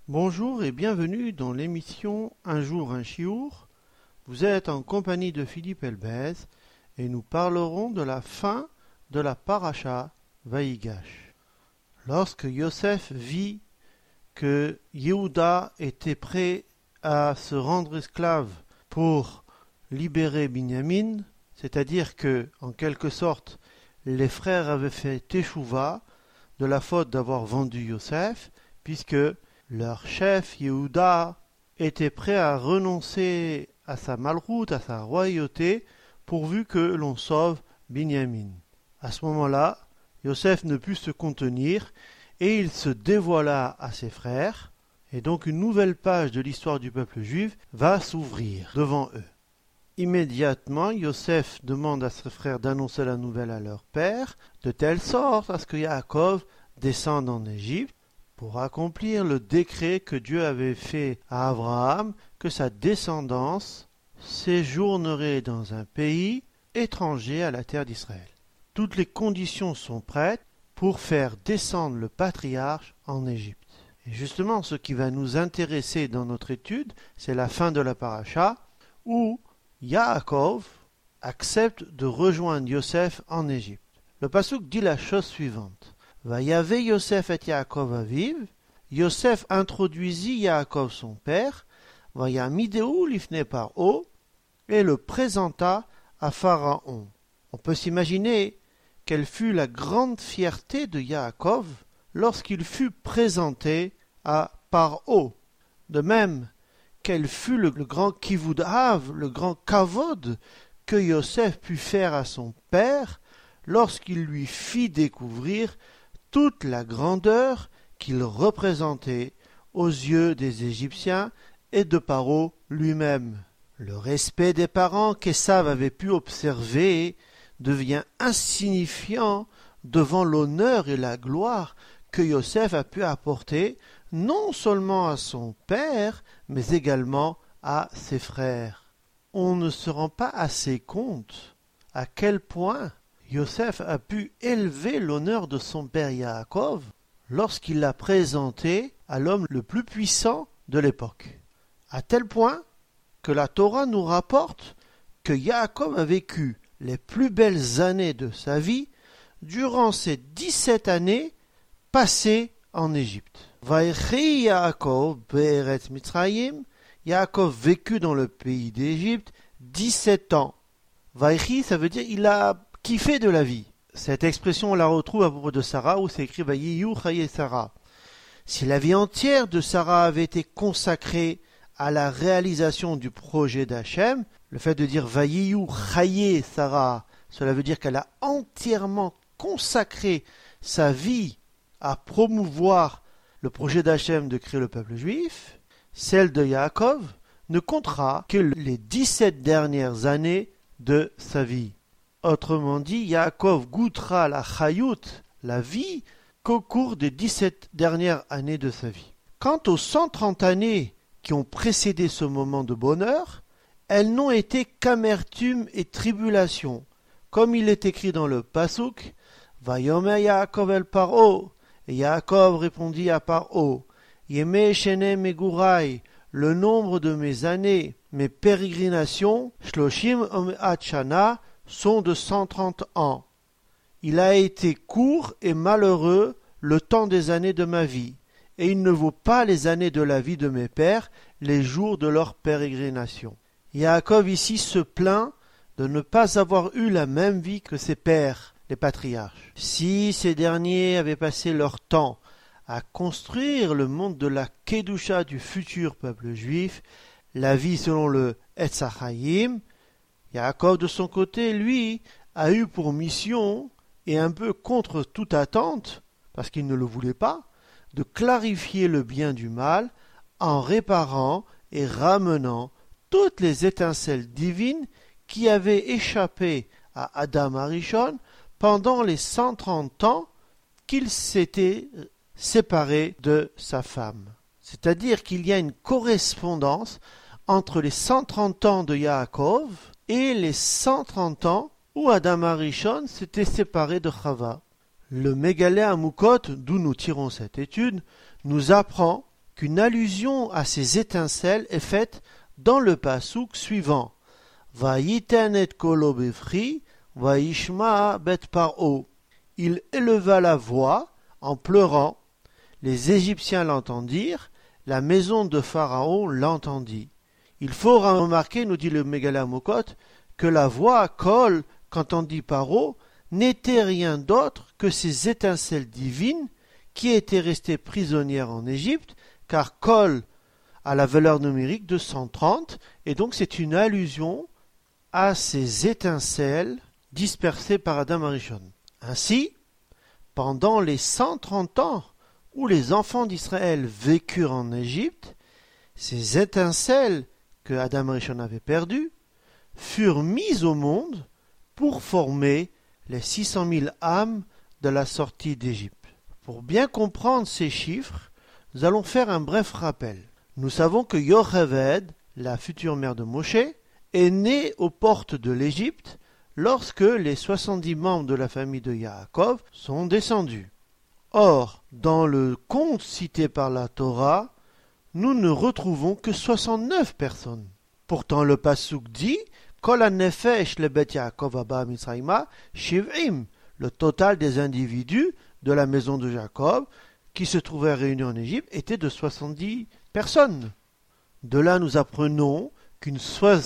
Bonjour et bienvenue dans l'émission Un jour un chiour. Vous êtes en compagnie de Philippe Elbez et nous parlerons de la fin de la paracha Vaïgash. Lorsque Yosef vit que Yehuda était prêt à se rendre esclave pour libérer Binyamin, c'est-à-dire que, en quelque sorte, les frères avaient fait teshuva de la faute d'avoir vendu Yosef, puisque leur chef, Yehuda, était prêt à renoncer à sa malroute, à sa royauté, pourvu que l'on sauve Binyamin. À ce moment-là, Yosef ne put se contenir et il se dévoila à ses frères, et donc une nouvelle page de l'histoire du peuple juif va s'ouvrir devant eux. Immédiatement, Yosef demande à ses frères d'annoncer la nouvelle à leur père, de telle sorte à ce que Yaakov descende en Égypte, pour accomplir le décret que Dieu avait fait à Abraham, que sa descendance séjournerait dans un pays étranger à la terre d'Israël. Toutes les conditions sont prêtes pour faire descendre le patriarche en Égypte. Et justement, ce qui va nous intéresser dans notre étude, c'est la fin de la paracha, où Yaakov accepte de rejoindre Yosef en Égypte. Le passouk dit la chose suivante. Vayave Yosef et Yaakov aviv, Yosef introduisit Yaakov son père, Vayamideu lifne paro, et le présenta à Pharaon. On peut s'imaginer quelle fut la grande fierté de Yaakov lorsqu'il fut présenté à Paro. De même, quel fut le grand kivudav, le grand kavod que Yosef put faire à son père lorsqu'il lui fit découvrir toute la grandeur qu'il représentait aux yeux des Égyptiens et de Paro lui-même. Le respect des parents qu'Esav avait pu observer devient insignifiant devant l'honneur et la gloire que Yosef a pu apporter non seulement à son père, mais également à ses frères. On ne se rend pas assez compte à quel point Yosef a pu élever l'honneur de son père Yaakov lorsqu'il l'a présenté à l'homme le plus puissant de l'époque. À tel point que la Torah nous rapporte que Yaakov a vécu les plus belles années de sa vie durant ces 17 années passées en Égypte. Vaïchi Yaakov be'eretz Mitzrayim, Yaakov vécut dans le pays d'Égypte 17 ans. Vaïchi, ça veut dire il a kiffé de la vie. Cette expression, on la retrouve à propos de Sarah, où c'est écrit Vayiyu Chaye Sarah. Si la vie entière de Sarah avait été consacrée à la réalisation du projet d'Hachem, le fait de dire Vayiyu Chaye Sarah, cela veut dire qu'elle a entièrement consacré sa vie à promouvoir le projet d'Hachem de créer le peuple juif. Celle de Yaakov ne comptera que les 17 dernières années de sa vie. Autrement dit, Yaakov goûtera la chayout, la vie, qu'au cours des 17 dernières années de sa vie. Quant aux 130 années qui ont précédé ce moment de bonheur, elles n'ont été qu'amertume et tribulation. Comme il est écrit dans le Passouk, Vayomer Yaakov el Paro, et Yaakov répondit à Paro, Yeme Shene Megurai, le nombre de mes années, mes pérégrinations, Shloshim Omeat Shana, sont de 130 ans. Il a été court et malheureux le temps des années de ma vie, et il ne vaut pas les années de la vie de mes pères, les jours de leur pérégrination. Yaakov ici se plaint de ne pas avoir eu la même vie que ses pères, les patriarches. Si ces derniers avaient passé leur temps à construire le monde de la Kedusha du futur peuple juif, la vie selon le Etz HaChaim, Yaakov de son côté, lui, a eu pour mission, et un peu contre toute attente, parce qu'il ne le voulait pas, de clarifier le bien du mal en réparant et ramenant toutes les étincelles divines qui avaient échappé à Adam Arishon pendant les 130 ans qu'il s'était séparé de sa femme. C'est-à-dire qu'il y a une correspondance entre les 130 ans de Yaakov et les 130 ans où Adam Arishon s'était séparé de Chava. Le Mégalé Amoukot, d'où nous tirons cette étude, nous apprend qu'une allusion à ces étincelles est faite dans le passouk suivant. Vayiten et kolo befri, vayishma bet paro. Il éleva la voix en pleurant. Les Égyptiens l'entendirent, la maison de Pharaon l'entendit. Il faut remarquer, nous dit le Megala Mokot, que la voix Kol, qu'entendit Paro, n'était rien d'autre que ces étincelles divines qui étaient restées prisonnières en Égypte, car Kol a la valeur numérique de 130, et donc c'est une allusion à ces étincelles dispersées par Adam Arishon. Ainsi, pendant les 130 ans où les enfants d'Israël vécurent en Égypte, ces étincelles que Adam Arishon avait perdues furent mises au monde pour former les 600 000 âmes de la sortie d'Égypte. Pour bien comprendre ces chiffres, nous allons faire un bref rappel. Nous savons que Yocheved, la future mère de Moshe, est née aux portes de l'Égypte lorsque les 70 membres de la famille de Yaakov sont descendus. Or, dans le conte cité par la Torah, nous ne retrouvons que 69 personnes. Pourtant, le passouk dit Kol hanefesh lebet Yaakov haba Mitzrayma shiv'im, le total des individus de la maison de Jacob qui se trouvaient réunis en Égypte était de 70 personnes. De là, nous apprenons qu'une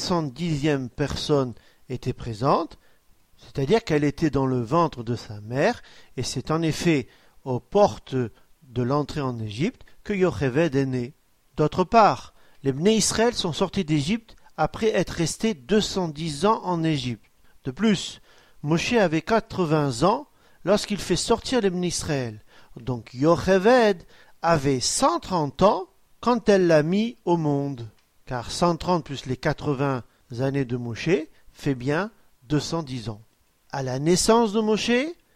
70e personne était présente, c'est-à-dire qu'elle était dans le ventre de sa mère, et c'est en effet aux portes de l'entrée en Égypte que Yocheved est né. D'autre part, les Bnei Israël sont sortis d'Égypte après être restés 210 ans en Égypte. De plus, Moshe avait 80 ans lorsqu'il fait sortir les Bnei Israël. Donc Yocheved avait 130 ans quand elle l'a mis au monde. Car 130 plus les 80 années de Moshe fait bien 210 ans. À la naissance de Moshe,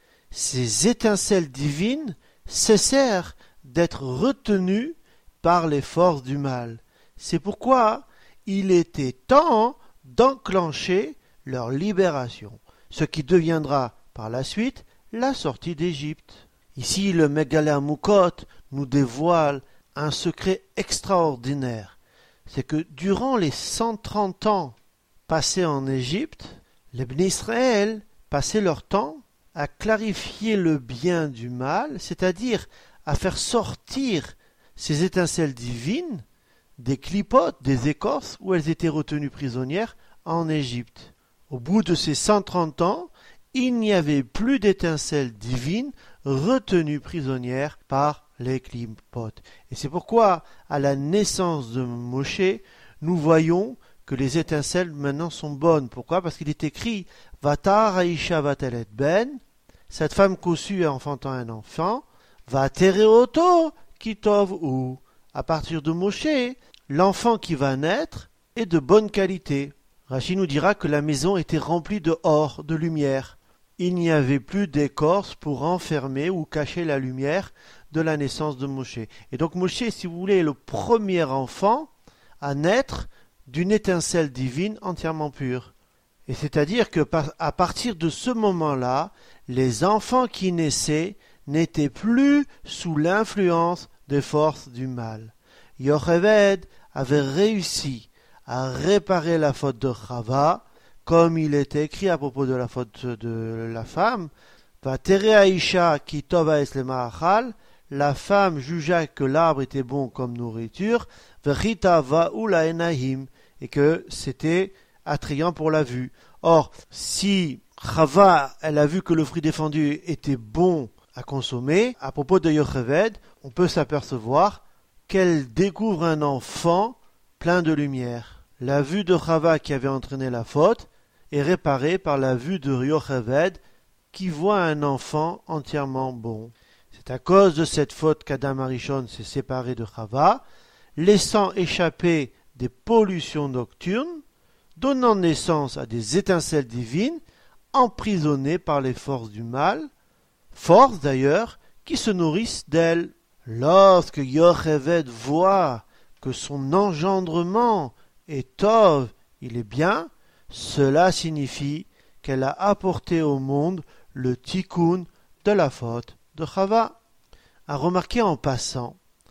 ces étincelles divines cessèrent d'être retenues par les forces du mal. C'est pourquoi il était temps d'enclencher leur libération, ce qui deviendra par la suite la sortie d'Égypte. Ici, le Megala Mukot nous dévoile un secret extraordinaire. C'est que durant les 130 ans passés en Égypte, les Bnei Israël passaient leur temps à clarifier le bien du mal, c'est-à-dire à faire sortir ces étincelles divines des clipotes, des écorces où elles étaient retenues prisonnières en Égypte. Au bout de ces 130 ans, il n'y avait plus d'étincelles divines retenues prisonnières par les clipotes. Et c'est pourquoi, à la naissance de Moshe, nous voyons que les étincelles maintenant sont bonnes. Pourquoi? Parce qu'il est écrit Vatar Aisha Vatelet Ben, cette femme cossue enfantant un enfant, Vatereoto Kitov ou. À partir de Moshe, l'enfant qui va naître est de bonne qualité. Rachi nous dira que la maison était remplie de or, de lumière. Il n'y avait plus d'écorce pour enfermer ou cacher la lumière de la naissance de Moshe. Et donc Moshe, si vous voulez, est le premier enfant à naître d'une étincelle divine entièrement pure. Et c'est-à-dire que à partir de ce moment-là, les enfants qui naissaient n'étaient plus sous l'influence des forces du mal. Yocheved avait réussi à réparer la faute de Chava, comme il est écrit à propos de la faute de la femme. Vatere Aisha ki tova es lema'achal, la femme jugea que l'arbre était bon comme nourriture, vechita va'ula enahim, et que c'était attrayant pour la vue. Or, si Chava, elle a vu que le fruit défendu était bon à consommer, à propos de Yocheved, on peut s'apercevoir qu'elle découvre un enfant plein de lumière. La vue de Chava qui avait entraîné la faute est réparée par la vue de Yocheved qui voit un enfant entièrement bon. C'est à cause de cette faute qu'Adam Arishon s'est séparé de Chava, laissant échapper des pollutions nocturnes, donnant naissance à des étincelles divines emprisonnées par les forces du mal, forces d'ailleurs qui se nourrissent d'elles. Lorsque Yocheved voit que son engendrement est tov, il est bien, cela signifie qu'elle a apporté au monde le tikkun de la faute de Chava. À remarquer en passant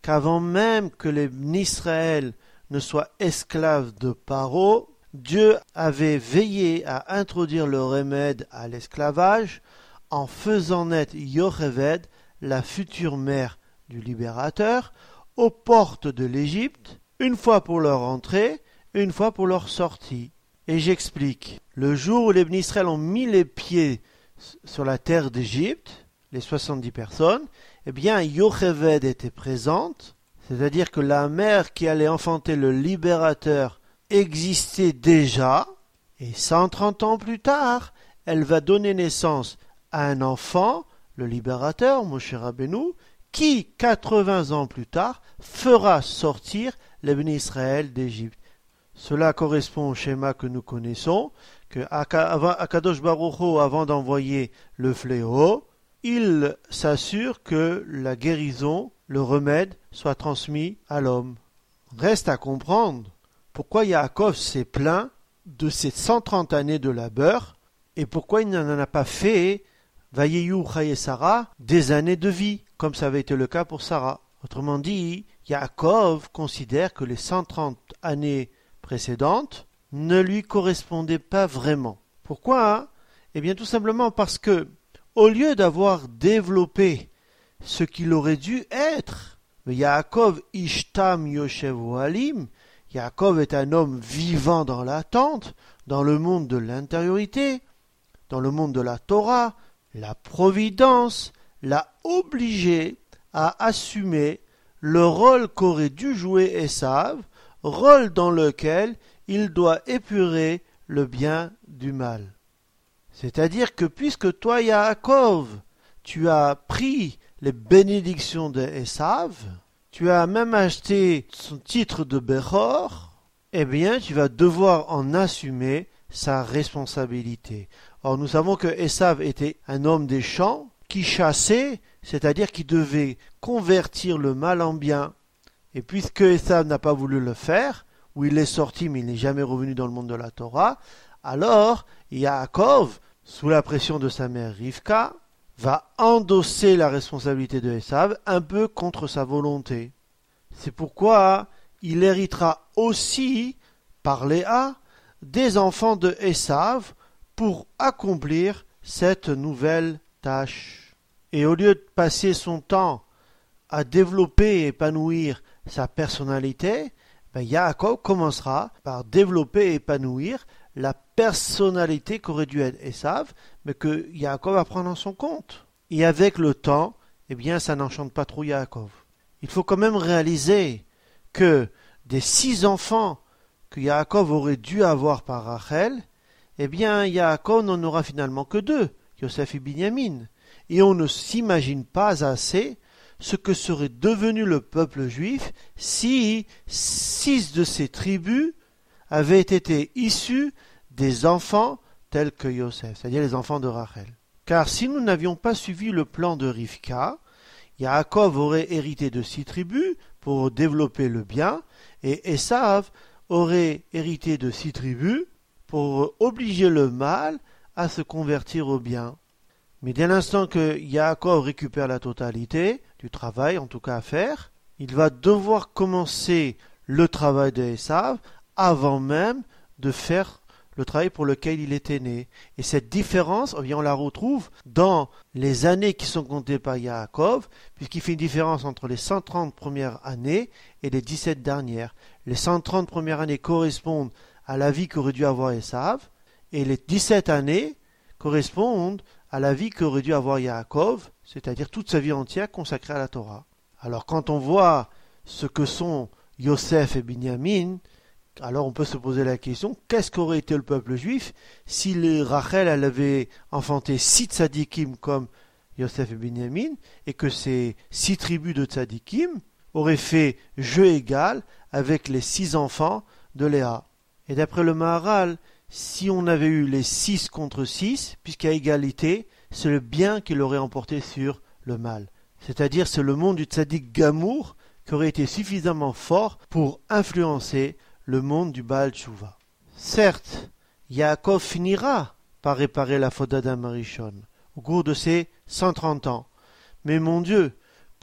qu'avant même que les Israël ne soient esclaves de Paro, Dieu avait veillé à introduire le remède à l'esclavage en faisant naître Yocheved, la future mère du libérateur, aux portes de l'Égypte, une fois pour leur entrée, une fois pour leur sortie. Et j'explique. Le jour où les Israël ont mis les pieds sur la terre d'Égypte, les 70 personnes, eh bien Yocheved était présente, c'est-à-dire que la mère qui allait enfanter le libérateur existait déjà, et 130 ans plus tard, elle va donner naissance à un enfant, le libérateur, Moshe Rabbeinu, qui, 80 ans plus tard, fera sortir les bénis Israël d'Égypte. Cela correspond au schéma que nous connaissons, que Akadosh Baruch Hu, avant d'envoyer le fléau, il s'assure que la guérison, le remède, soit transmis à l'homme. Reste à comprendre pourquoi Yaakov s'est plaint de ces 130 années de labeur et pourquoi il n'en a pas fait Vayeyu Chaye Sarah des années de vie, comme ça avait été le cas pour Sarah. Autrement dit, Yaakov considère que les 130 années précédentes ne lui correspondaient pas vraiment. Pourquoi? Eh bien tout simplement parce que, au lieu d'avoir développé ce qu'il aurait dû être, Yaakov Ishtam Yoshev Ohalim, Yaakov est un homme vivant dans l'attente, dans le monde de l'intériorité, dans le monde de la Torah. La providence l'a obligé à assumer le rôle qu'aurait dû jouer Esav, rôle dans lequel il doit épurer le bien du mal. C'est-à-dire que puisque toi, Yaakov, tu as pris les bénédictions de Esav, tu as même acheté son titre de Bechor, eh bien tu vas devoir en assumer sa responsabilité. Or nous savons que Esav était un homme des champs qui chassait, c'est-à-dire qui devait convertir le mal en bien. Et puisque Esav n'a pas voulu le faire, où il est sorti mais il n'est jamais revenu dans le monde de la Torah, alors Yaakov, sous la pression de sa mère Rivka, va endosser la responsabilité de Esav un peu contre sa volonté. C'est pourquoi il héritera aussi, par Léa, des enfants de Esav pour accomplir cette nouvelle tâche. Et au lieu de passer son temps à développer et épanouir sa personnalité, Yaakov commencera par développer et épanouir la personnalité qu'aurait dû être Esav, mais que Yaakov va prendre en son compte. Et avec le temps, eh bien, ça n'enchante pas trop Yaakov. Il faut quand même réaliser que des 6 enfants que Yaakov aurait dû avoir par Rachel, eh bien, Yaakov n'en aura finalement que 2, Yosef et Binyamin. Et on ne s'imagine pas assez ce que serait devenu le peuple juif si 6 de ces tribus avaient été issus des enfants tels que Yosef, c'est-à-dire les enfants de Rachel. Car si nous n'avions pas suivi le plan de Rivka, Yaakov aurait hérité de 6 tribus pour développer le bien, et Esav aurait hérité de 6 tribus pour obliger le mal à se convertir au bien. Mais dès l'instant que Yaakov récupère la totalité du travail, en tout cas à faire, il va devoir commencer le travail de Esav avant même de faire le travail pour lequel il était né. Et cette différence, on la retrouve dans les années qui sont comptées par Yaakov, puisqu'il fait une différence entre les 130 premières années et les 17 dernières. Les 130 premières années correspondent à la vie qu'aurait dû avoir Esav, et les 17 années correspondent à la vie qu'aurait dû avoir Yaakov, c'est-à-dire toute sa vie entière consacrée à la Torah. Alors quand on voit ce que sont Yosef et Binyamin, alors on peut se poser la question, qu'est-ce qu'aurait été le peuple juif si Rachel elle avait enfanté 6 tzadikim comme Yosef et Binyamin, et que ces 6 tribus de tzadikim auraient fait jeu égal avec les 6 enfants de Léa. Et d'après le Maharal, si on avait eu les 6 contre 6, puisqu'à égalité, c'est le bien qui l'aurait emporté sur le mal. C'est-à-dire c'est le monde du tzadik Gamour qui aurait été suffisamment fort pour influencer le monde du Baal Tshuva. Certes, Yaakov finira par réparer la faute d'Adam Arishon au cours de ses 130 ans. Mais mon Dieu,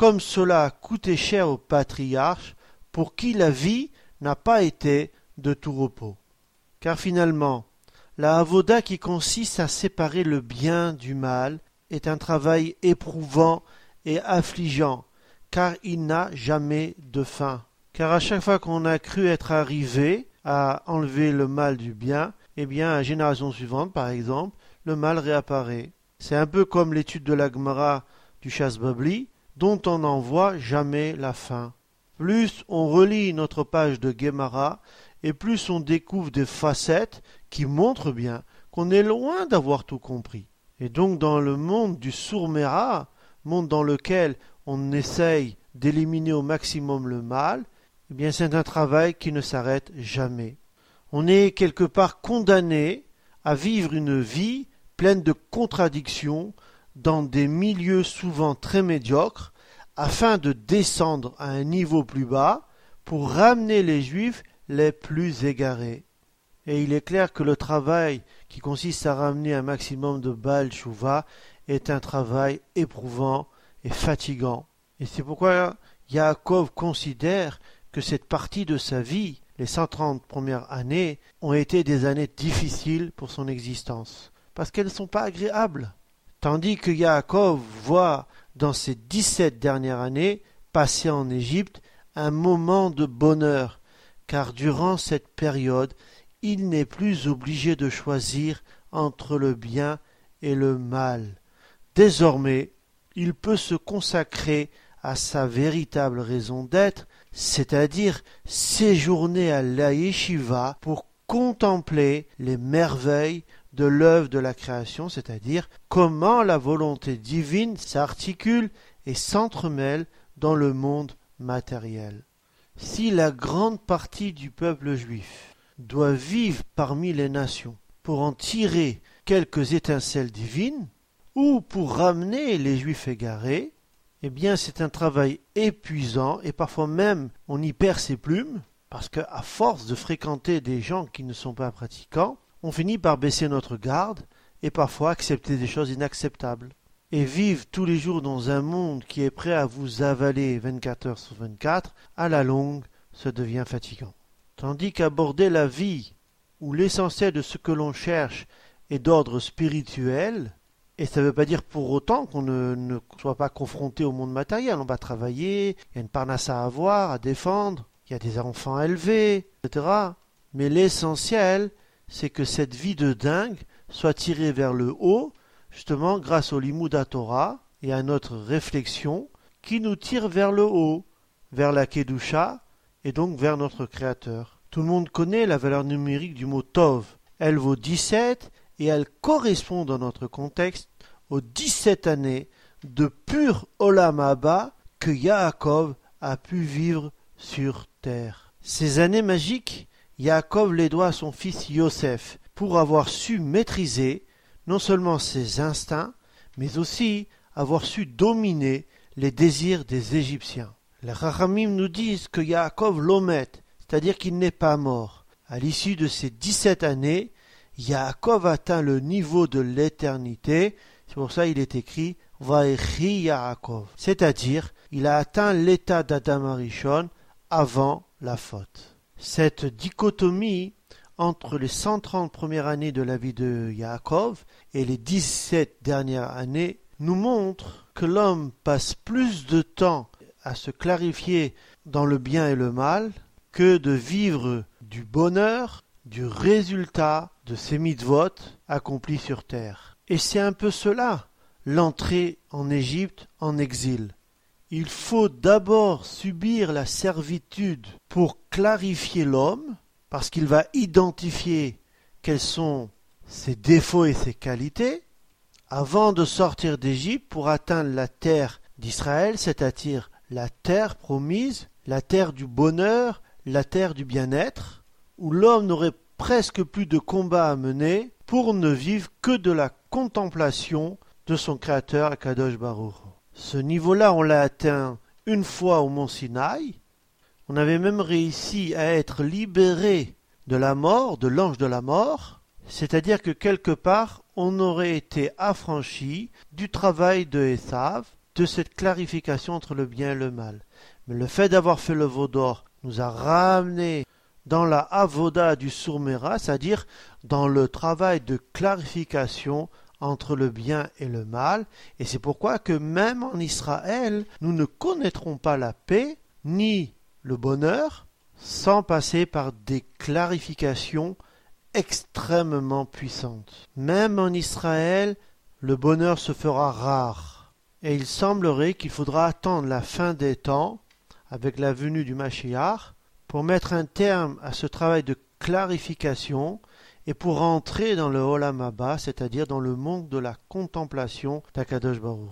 comme cela a coûté cher aux patriarches, pour qui la vie n'a pas été de tout repos. Car finalement, la avoda qui consiste à séparer le bien du mal est un travail éprouvant et affligeant, car il n'a jamais de fin. Car à chaque fois qu'on a cru être arrivé à enlever le mal du bien, eh bien, à la génération suivante, par exemple, le mal réapparaît. C'est un peu comme l'étude de la Gemara du Shas Babli, dont on n'en voit jamais la fin. Plus on relit notre page de Gemara, et plus on découvre des facettes qui montrent bien qu'on est loin d'avoir tout compris. Et donc dans le monde du Sourmera, monde dans lequel on essaye d'éliminer au maximum le mal, eh bien c'est un travail qui ne s'arrête jamais. On est quelque part condamné à vivre une vie pleine de contradictions dans des milieux souvent très médiocres, afin de descendre à un niveau plus bas pour ramener les Juifs les plus égarés. Et il est clair que le travail qui consiste à ramener un maximum de Baal Shuvah est un travail éprouvant et fatigant. Et c'est pourquoi Yaakov considère que cette partie de sa vie, les 130 premières années, ont été des années difficiles pour son existence, parce qu'elles ne sont pas agréables. Tandis que Yaakov voit dans ces 17 dernières années passées en Égypte un moment de bonheur, car durant cette période, il n'est plus obligé de choisir entre le bien et le mal. Désormais, il peut se consacrer à sa véritable raison d'être, c'est-à-dire séjourner à la yeshiva pour contempler les merveilles de l'œuvre de la création, c'est-à-dire comment la volonté divine s'articule et s'entremêle dans le monde matériel. Si la grande partie du peuple juif doit vivre parmi les nations pour en tirer quelques étincelles divines, ou pour ramener les juifs égarés, eh bien c'est un travail épuisant et parfois même on y perd ses plumes, parce qu'à force de fréquenter des gens qui ne sont pas pratiquants, on finit par baisser notre garde et parfois accepter des choses inacceptables. Et vivre tous les jours dans un monde qui est prêt à vous avaler 24 heures sur 24, à la longue, ça devient fatigant. Tandis qu'aborder la vie, où l'essentiel de ce que l'on cherche est d'ordre spirituel, et ça ne veut pas dire pour autant qu'on ne soit pas confronté au monde matériel. On va travailler, il y a une parnassa à avoir, à défendre, il y a des enfants à élever, etc. Mais l'essentiel, c'est que cette vie de dingue soit tirée vers le haut, justement grâce au Limud Torah et à notre réflexion qui nous tire vers le haut, vers la Kedusha et donc vers notre Créateur. Tout le monde connaît la valeur numérique du mot Tov. Elle vaut 17 et elle correspond dans notre contexte aux 17 années de pur Olam Haba que Yaakov a pu vivre sur terre. Ces années magiques, Yaakov les doit à son fils Yosef pour avoir su maîtriser non seulement ses instincts, mais aussi avoir su dominer les désirs des Égyptiens. Les Chachamim nous disent que Yaakov l'omet, c'est-à-dire qu'il n'est pas mort. À l'issue de ces 17 années, Yaakov atteint le niveau de l'éternité, c'est pour ça qu'il est écrit Vaechi Yaakov, c'est-à-dire il a atteint l'état d'Adam Arishon avant la faute. Cette dichotomie entre les 130 premières années de la vie de Yaakov et les 17 dernières années nous montre que l'homme passe plus de temps à se clarifier dans le bien et le mal que de vivre du bonheur, du résultat de ses mitzvot accomplis sur terre. Et c'est un peu cela, l'entrée en Égypte en exil. Il faut d'abord subir la servitude pour clarifier l'homme, parce qu'il va identifier quels sont ses défauts et ses qualités, avant de sortir d'Égypte pour atteindre la terre d'Israël, c'est-à-dire la terre promise, la terre du bonheur, la terre du bien-être, où l'homme n'aurait presque plus de combat à mener pour ne vivre que de la contemplation de son Créateur Akadosh Baruch. Ce niveau-là, on l'a atteint une fois au mont Sinaï. On avait même réussi à être libéré de la mort, de l'ange de la mort, c'est-à-dire que quelque part, on aurait été affranchi du travail de Esav, de cette clarification entre le bien et le mal. Mais le fait d'avoir fait le veau d'or nous a ramené dans la avoda du sourmera, c'est-à-dire dans le travail de clarification entre le bien et le mal, et c'est pourquoi que même en Israël, nous ne connaîtrons pas la paix ni le bonheur sans passer par des clarifications extrêmement puissantes. Même en Israël, le bonheur se fera rare, et il semblerait qu'il faudra attendre la fin des temps, avec la venue du Mashiach, pour mettre un terme à ce travail de clarification et pour entrer dans le Olam Haba, c'est-à-dire dans le monde de la contemplation d'Akadosh Baruch.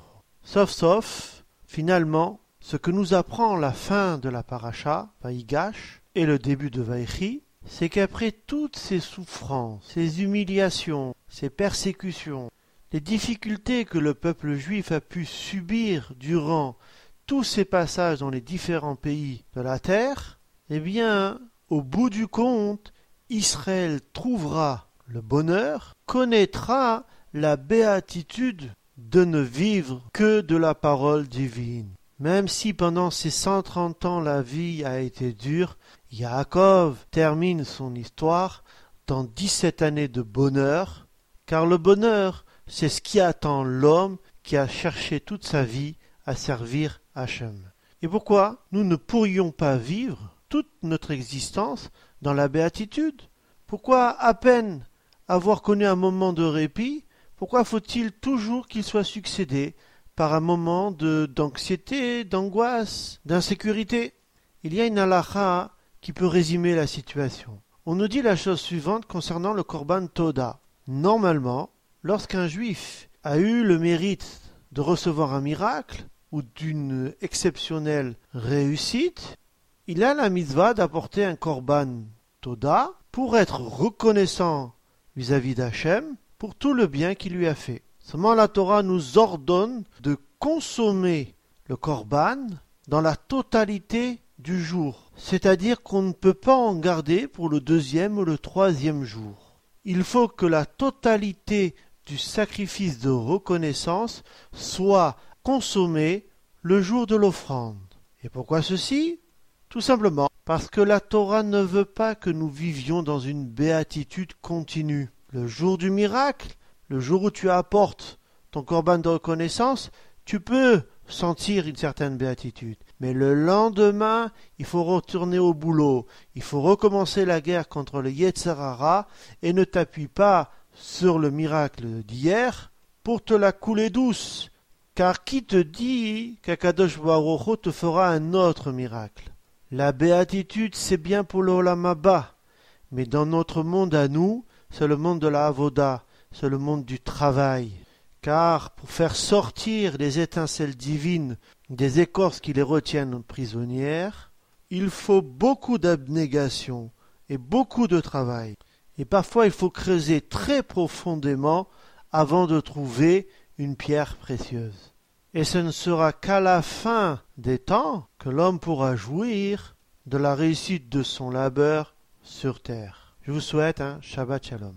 Sauf, finalement, ce que nous apprend la fin de la paracha, Vaïgash, et le début de Vaïchi, c'est qu'après toutes ces souffrances, ces humiliations, ces persécutions, les difficultés que le peuple juif a pu subir durant tous ces passages dans les différents pays de la terre, eh bien, au bout du compte, Israël trouvera le bonheur, connaîtra la béatitude de ne vivre que de la parole divine. Même si pendant ces 130 ans la vie a été dure, Yaakov termine son histoire dans 17 années de bonheur, car le bonheur, c'est ce qui attend l'homme qui a cherché toute sa vie à servir Hachem. Et pourquoi nous ne pourrions pas vivre toute notre existence dans la béatitude? Pourquoi à peine avoir connu un moment de répit, pourquoi faut-il toujours qu'il soit succédé par un moment d'anxiété, d'angoisse, d'insécurité? Il y a une halakha qui peut résumer la situation. On nous dit la chose suivante concernant le Korban Toda. Normalement, lorsqu'un juif a eu le mérite de recevoir un miracle ou d'une exceptionnelle réussite, il a la mitzvah d'apporter un Korban Toda pour être reconnaissant vis-à-vis d'Hachem pour tout le bien qu'il lui a fait. Seulement la Torah nous ordonne de consommer le Korban dans la totalité du jour. C'est-à-dire qu'on ne peut pas en garder pour le deuxième ou le troisième jour. Il faut que la totalité du sacrifice de reconnaissance soit consommée le jour de l'offrande. Et pourquoi ceci? Tout simplement parce que la Torah ne veut pas que nous vivions dans une béatitude continue. Le jour du miracle, le jour où tu apportes ton korban de reconnaissance, tu peux sentir une certaine béatitude. Mais le lendemain, il faut retourner au boulot. Il faut recommencer la guerre contre le Yetzer Hara et ne t'appuie pas sur le miracle d'hier pour te la couler douce. Car qui te dit qu'Akadosh Baruch Hu te fera un autre miracle? La béatitude, c'est bien pour le Olam Haba. Mais dans notre monde à nous, c'est le monde de la Avoda, c'est le monde du travail. Car pour faire sortir les étincelles divines des écorces qui les retiennent prisonnières, il faut beaucoup d'abnégation et beaucoup de travail. Et parfois il faut creuser très profondément avant de trouver une pierre précieuse. Et ce ne sera qu'à la fin des temps que l'homme pourra jouir de la réussite de son labeur sur terre. Je vous souhaite un Shabbat Shalom.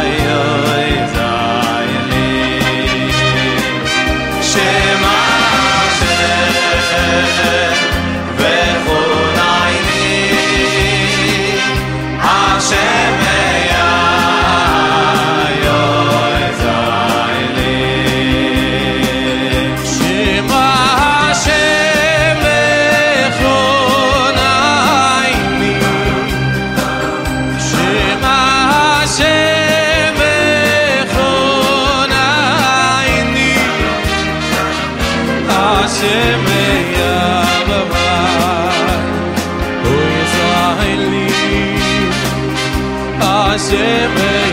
Shema Hashem